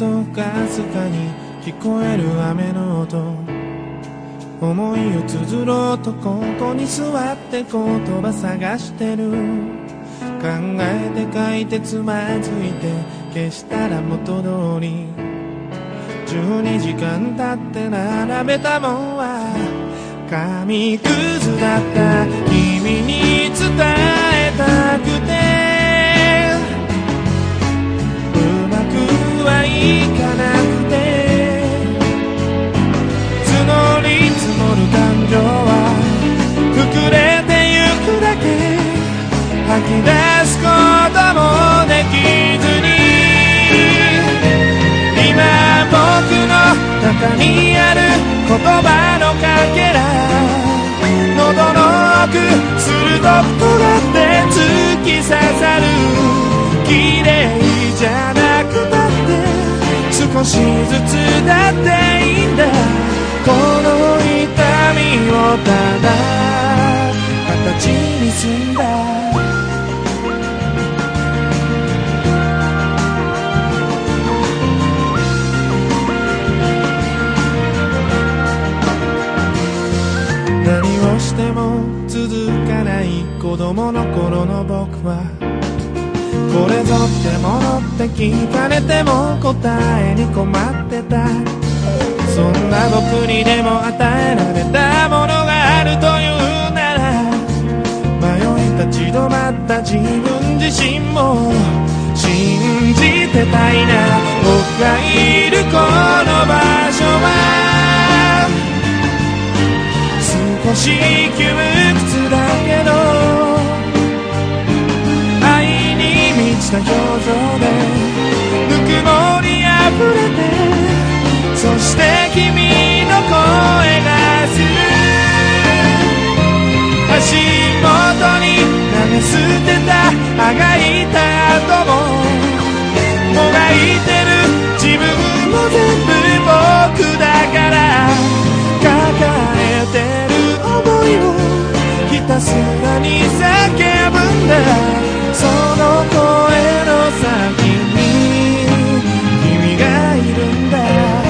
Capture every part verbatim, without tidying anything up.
とかすかに聞こえる雨の音、思いを綴ろうとここに座って言葉探してる。考えて書いてつまずいて消したら元通り。じゅうにじかん経って並べたもんは紙くずだった。君に伝えたくてうまくはいかなくて、募り積もる感情は膨れてゆくだけ、吐き出すこともできずに、今僕の中にある言葉のかけら、喉の奥鋭く尖って突き刺さる。綺麗じゃなくたって少しずつだっていいんだ。この痛みをただ形にすんだ。何をしても続かない子供の頃の僕は、これぞってものって聞かれても答えに困ってた。そんな僕にでも与えられたものがあるというなら、迷い立ち止まった自分自身も信じてたいな。僕がいるこの場所は少し窮屈だけど、愛に満ちた表情でぬくもりあふれて、そして君の声がする。足元に投げ捨てたあがいた後ももがいてる自分も全部僕だから、抱えてる想いをひたすらに叫ぶんだ。その声の先に君がいるんだ。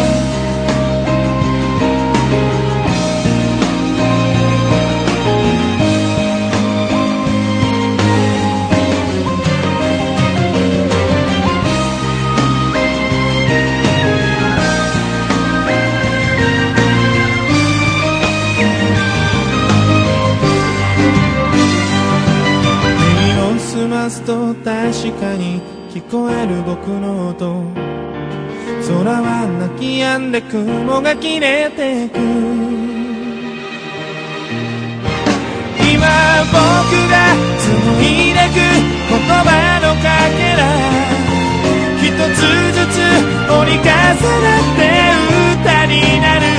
と確かに聞こえる僕の音、空は泣き止んで雲が切れてく。今僕が紡いでく言葉のかけら、一つずつ折り重なって歌になる。